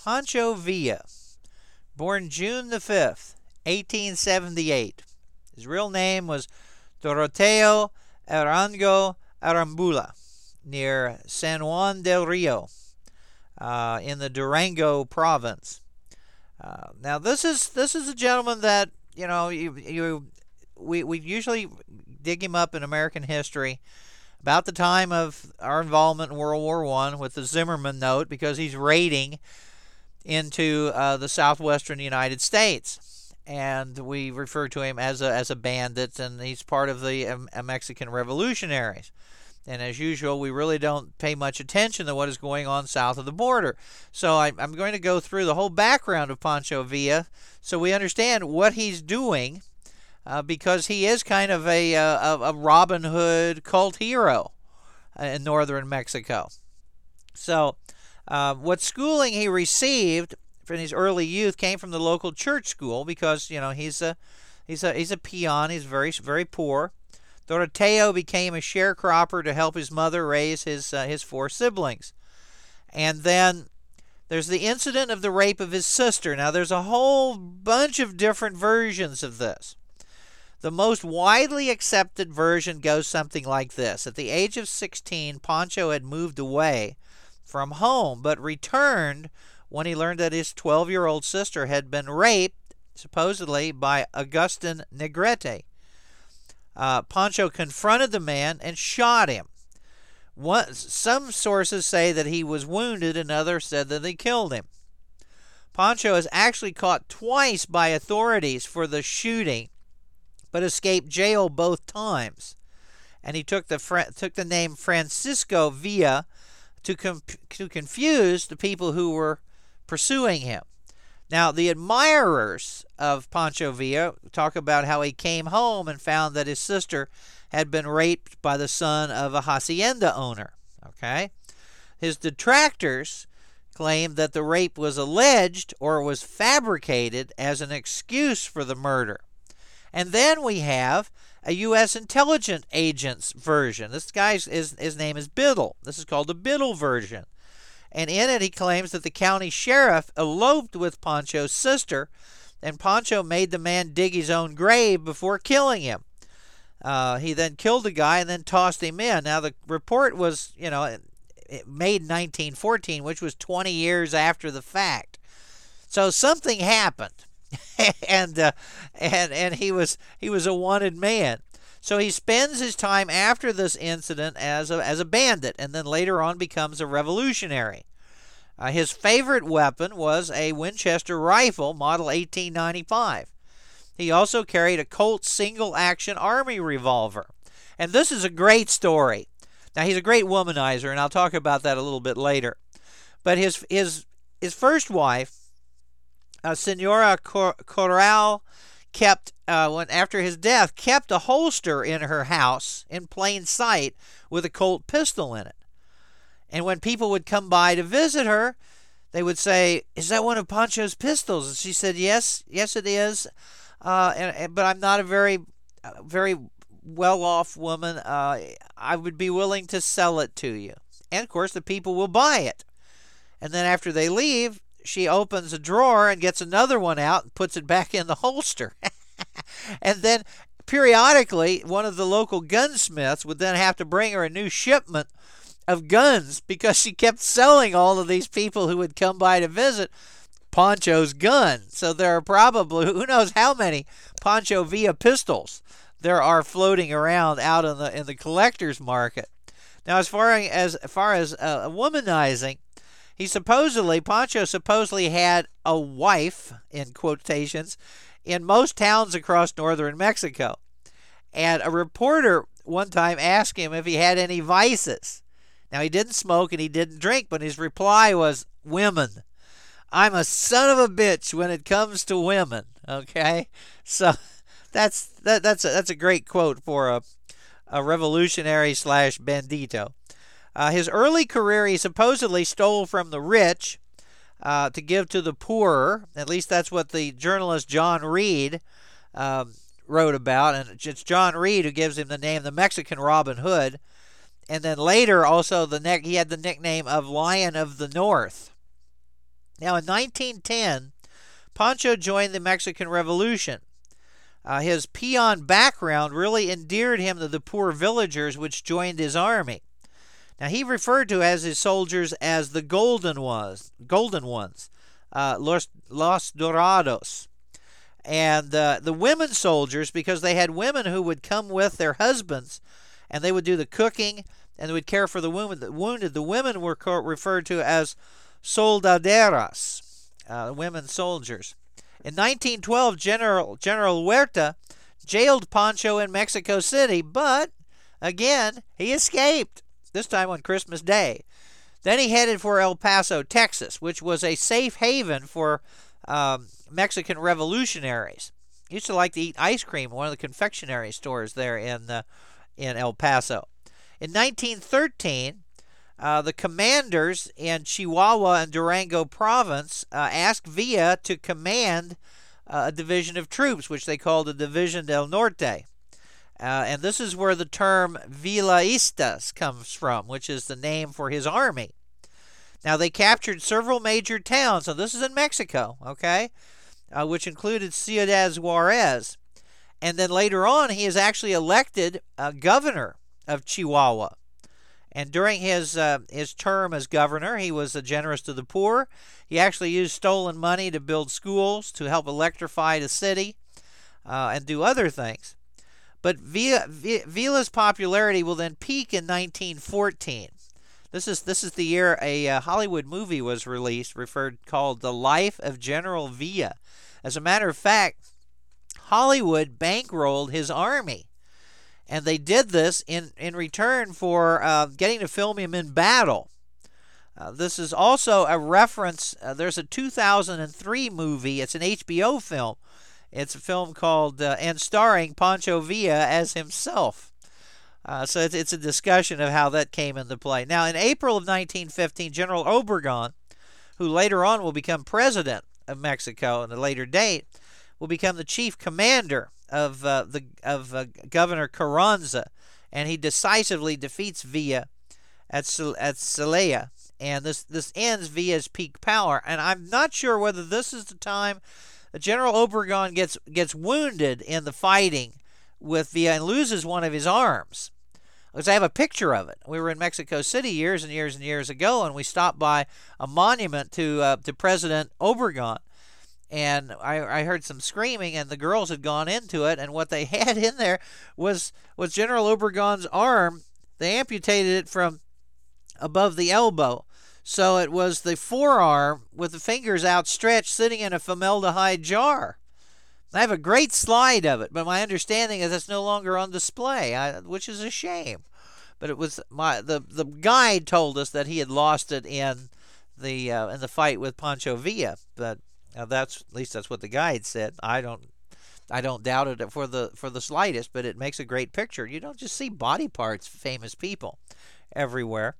Pancho Villa, born June the 5th, 1878. His real name was Doroteo Arango Arambula, near San Juan del Rio, in the Durango province. Now, this is a gentleman that we usually dig him up in American history about the time of our involvement in World War I with the Zimmerman Note, because he's raiding into the southwestern United States, and we refer to him as a bandit, and he's part of the Mexican revolutionaries. And as usual, we really don't pay much attention to what is going on south of the border. So I'm going to go through the whole background of Pancho Villa so we understand what he's doing, because he is kind of a Robin Hood cult hero in northern Mexico. So what schooling he received in his early youth came from the local church school, because he's a peon. He's very, very poor. Doroteo became a sharecropper to help his mother raise his 4 siblings. And then there's the incident of the rape of his sister. Now, there's a whole bunch of different versions of this. The most widely accepted version goes something like this. At the age of 16, Pancho had moved away from home, but returned when he learned that his 12-year-old sister had been raped, supposedly by Agustin Negrete. Pancho confronted the man and shot him. Some sources say that he was wounded, and others said that they killed him. Pancho is actually caught twice by authorities for the shooting, but escaped jail both times. And he took the name Francisco Villa to confuse the people who were pursuing him. Now, the admirers of Pancho Villa talk about how he came home and found that his sister had been raped by the son of a hacienda owner. Okay? His detractors claimed that the rape was alleged or was fabricated as an excuse for the murder. And then we have a U.S. intelligence agent's version. This guy's his name is Biddle. This is called the Biddle version. And in it, he claims that the county sheriff eloped with Pancho's sister, and Pancho made the man dig his own grave before killing him. He then killed the guy and then tossed him in. Now, the report was, made in 1914, which was 20 years after the fact. So something happened, and he was a wanted man. So he spends his time after this incident as a bandit, and then later on becomes a revolutionary. His favorite weapon was a Winchester rifle, model 1895. He also carried a Colt single-action army revolver. And this is a great story. Now, he's a great womanizer, and I'll talk about that a little bit later. But his first wife, Senora Corral, kept after his death, kept a holster in her house in plain sight with a Colt pistol in it. And when people would come by to visit her, they would say, "Is that one of Pancho's pistols?" And she said, "Yes, it is. But I'm not a very well-off woman. I would be willing to sell it to you." And of course, the people will buy it. And then after they leave, she opens a drawer and gets another one out and puts it back in the holster. And then periodically, one of the local gunsmiths would then have to bring her a new shipment of guns, because she kept selling all of these people who would come by to visit Pancho's gun. So there are probably, who knows how many Pancho Villa pistols there are floating around out in the collector's market. Now, as far as womanizing, Pancho supposedly had a wife, in quotations, in most towns across northern Mexico. And a reporter one time asked him if he had any vices. Now, he didn't smoke and he didn't drink, but his reply was, "Women. I'm a son of a bitch when it comes to women." Okay? So that's a great quote for a revolutionary / bandito. His early career, he supposedly stole from the rich to give to the poorer. At least that's what the journalist John Reed wrote about. And it's John Reed who gives him the name, the Mexican Robin Hood. And then later also he had the nickname of Lion of the North. Now, in 1910, Pancho joined the Mexican Revolution. His peon background really endeared him to the poor villagers which joined his army. Now, he referred to as his soldiers as the golden ones, los dorados. And the women soldiers, because they had women who would come with their husbands, and they would do the cooking, and they would care for the wounded. The women were referred to as soldaderas, women soldiers. In 1912, General Huerta jailed Pancho in Mexico City, but, again, he escaped, this time on Christmas Day. Then he headed for El Paso, Texas, which was a safe haven for Mexican revolutionaries. He used to like to eat ice cream at one of the confectionery stores there in El Paso. In 1913, the commanders in Chihuahua and Durango province asked Villa to command a division of troops, which they called the Division del Norte. And this is where the term Villaistas comes from, which is the name for his army. Now, they captured several major towns. So this is in Mexico, okay, which included Ciudad Juarez. And then later on, he is actually elected governor of Chihuahua. And during his term as governor, he was generous to the poor. He actually used stolen money to build schools, to help electrify the city, and do other things. But Villa's popularity will then peak in 1914. This is the year a Hollywood movie was released, called The Life of General Villa. As a matter of fact, Hollywood bankrolled his army. And they did this in return for getting to film him in battle. This is also a reference. There's a 2003 movie. It's an HBO film. It's a film called, and starring Pancho Villa as himself. So it's a discussion of how that came into play. Now, in April of 1915, General Obregon, who later on will become president of Mexico at a later date, will become the chief commander of Governor Carranza, and he decisively defeats Villa at Celaya, and this ends Villa's peak power. And I'm not sure whether this is the time that General Obregon gets wounded in the fighting with Villa and loses one of his arms. Because I have a picture of it. We were in Mexico City years and years and years ago, and we stopped by a monument to President Obregon. And I heard some screaming, and the girls had gone into it, and what they had in there was General Obregon's arm. They amputated it from above the elbow. So it was the forearm with the fingers outstretched sitting in a formaldehyde jar. I have a great slide of it, but my understanding is it's no longer on display, which is a shame. But it was the guide told us that he had lost it in the fight with Pancho Villa, but that's at least that's what the guide said. I don't doubt it for the slightest, but it makes a great picture. You don't just see body parts, famous people, everywhere.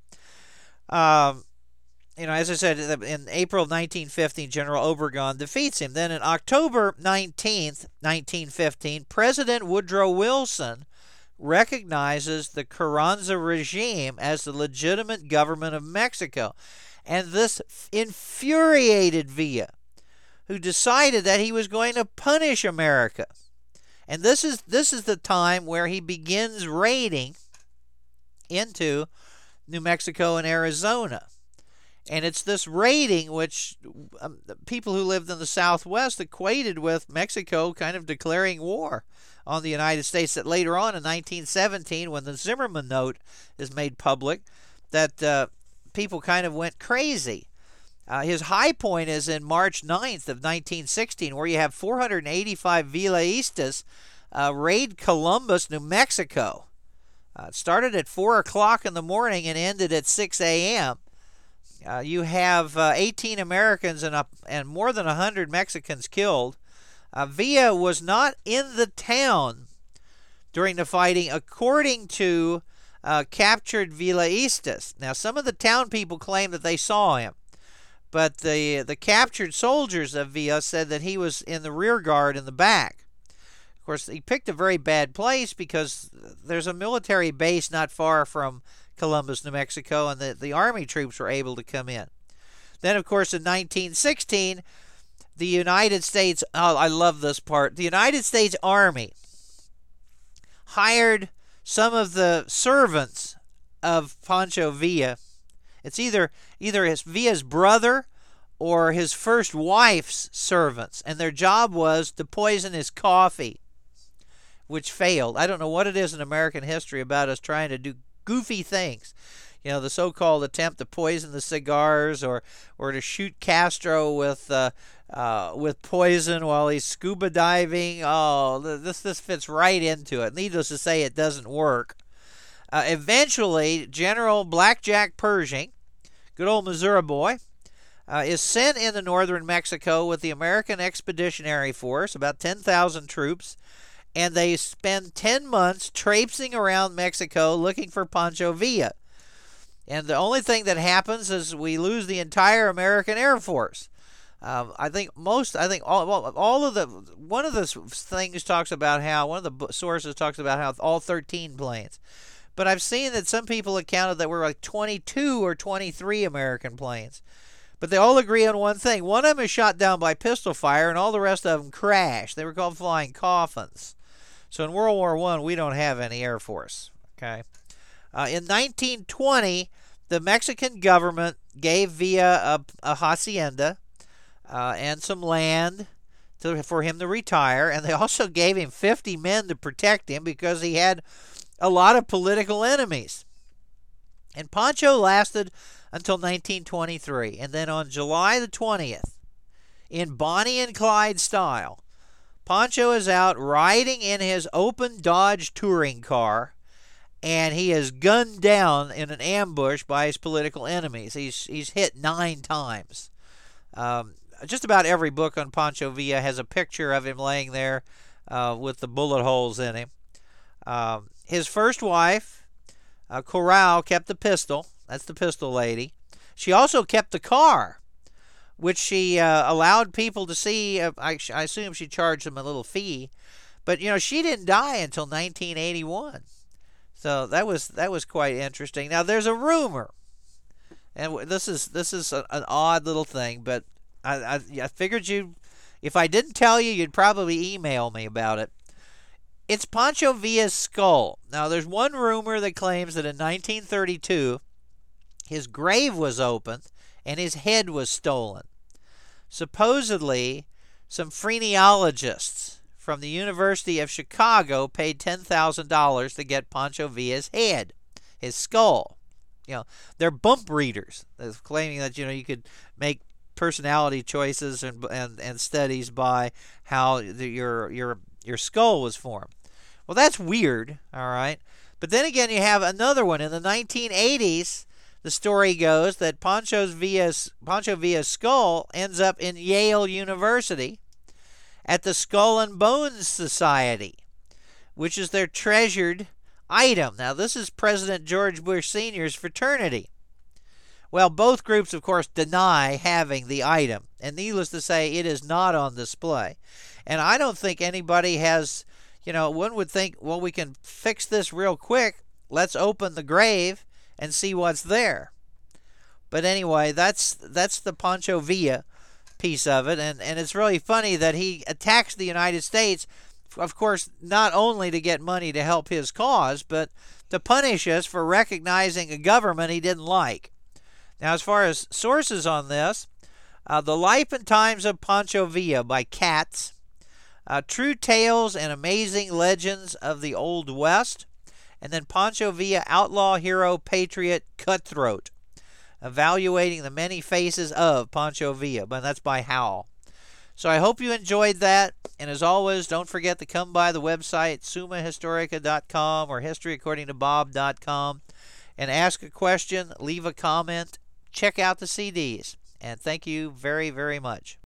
As I said, in April 1915, General Obregon defeats him. Then on October 19th, 1915, President Woodrow Wilson recognizes the Carranza regime as the legitimate government of Mexico. And this infuriated Villa, who decided that he was going to punish America. And this is the time where he begins raiding into New Mexico and Arizona. And it's this raiding which people who lived in the Southwest equated with Mexico kind of declaring war on the United States, that later on in 1917, when the Zimmerman Note is made public, that people kind of went crazy. His high point is in March 9th of 1916, where you have 485 Villaistas raid Columbus, New Mexico. It started at 4 o'clock in the morning and ended at 6 a.m. You have 18 Americans and more than 100 Mexicans killed. Villa was not in the town during the fighting, according to captured Villaistas. Now, some of the town people claim that they saw him, but the captured soldiers of Villa said that he was in the rear guard in the back. Of course, he picked a very bad place because there's a military base not far from Columbus, New Mexico, and the Army troops were able to come in. Then, of course, in 1916, the United States, oh, I love this part, the United States Army hired some of the servants of Pancho Villa. It's either Villa's brother or his first wife's servants, and their job was to poison his coffee, which failed. I don't know what it is in American history about us trying to do goofy things. You know, the so-called attempt to poison the cigars, or to shoot Castro with poison while he's scuba diving. Oh, this fits right into it. Needless to say, it doesn't work. Eventually, General Blackjack Pershing, good old Missouri boy, is sent into northern Mexico with the American Expeditionary Force, about 10,000 troops, and they spend 10 months traipsing around Mexico looking for Pancho Villa. And the only thing that happens is we lose the entire American Air Force. One of the things talks about how, one of the sources talks about how all 13 planes. But I've seen that some people have counted that we're like 22 or 23 American planes. But they all agree on one thing. One of them is shot down by pistol fire, and all the rest of them crashed. They were called flying coffins. So in World War I, we don't have any Air Force. Okay. In 1920, the Mexican government gave Villa a hacienda and some land for him to retire, and they also gave him 50 men to protect him because he had a lot of political enemies. And Pancho lasted until 1923, and then on July the 20th, in Bonnie and Clyde style, Pancho is out riding in his open Dodge touring car, and he is gunned down in an ambush by his political enemies. He's hit 9 times. Just about every book on Pancho Villa has a picture of him laying there with the bullet holes in him. His first wife, Corral, kept the pistol. That's the pistol lady. She also kept the car, which she allowed people to see. I assume she charged them a little fee. But, she didn't die until 1981. So that was quite interesting. Now, there's a rumor, and this is an odd little thing, but I figured if I didn't tell you, you'd probably email me about it. It's Pancho Villa's skull. Now, there's one rumor that claims that in 1932, his grave was opened and his head was stolen. Supposedly, some phrenologists from the University of Chicago paid $10,000 to get Pancho Villa's head, his skull. They're bump readers. They're claiming that you could make personality choices and studies by how your skull was formed. Well, that's weird, all right. But then again, you have another one in the 1980s. The story goes that Pancho Villa's skull ends up in Yale University at the Skull and Bones Society, which is their treasured item. Now, this is President George Bush Sr.'s fraternity. Well, both groups, of course, deny having the item, and needless to say, it is not on display. And I don't think anybody has, one would think, well, we can fix this real quick. Let's open the grave and see what's there. But anyway, that's the Pancho Villa piece of it, and it's really funny that he attacks the United States, of course, not only to get money to help his cause, but to punish us for recognizing a government he didn't like. Now, as far as sources on this, The Life and Times of Pancho Villa by Katz, True Tales and Amazing Legends of the Old West, and then Pancho Villa, Outlaw, Hero, Patriot, Cutthroat, evaluating the many faces of Pancho Villa, but that's by Howell. So I hope you enjoyed that, and as always, don't forget to come by the website summahistorica.com or historyacordingtobob.com and ask a question, leave a comment, check out the CDs, and thank you very, very much.